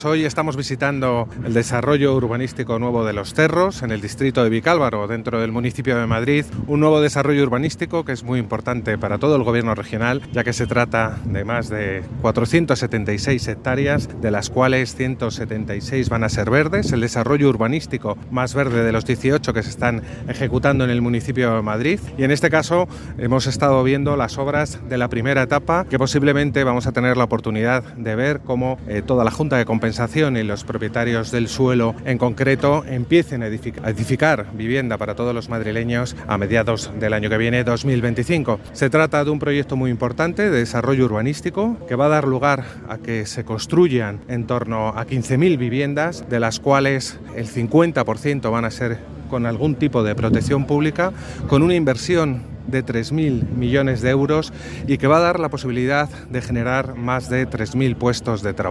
Hoy estamos visitando el desarrollo urbanístico nuevo de Los Cerros, en el distrito de Vicálvaro, dentro del municipio de Madrid. Un nuevo desarrollo urbanístico que es muy importante para todo el gobierno regional, ya que se trata de más de 476 hectáreas, de las cuales 176 van a ser verdes. El desarrollo urbanístico más verde de los 18 que se están ejecutando en el municipio de Madrid. Y en este caso hemos estado viendo las obras de la primera etapa, que posiblemente vamos a tener la oportunidad de ver cómo toda la Junta de Compensación y los propietarios del suelo en concreto empiecen a edificar vivienda para todos los madrileños a mediados del año que viene, 2025. Se trata de un proyecto muy importante de desarrollo urbanístico que va a dar lugar a que se construyan en torno a 15.000 viviendas, de las cuales el 50% van a ser con algún tipo de protección pública, con una inversión de 3.000 millones de euros y que va a dar la posibilidad de generar más de 3.000 puestos de trabajo.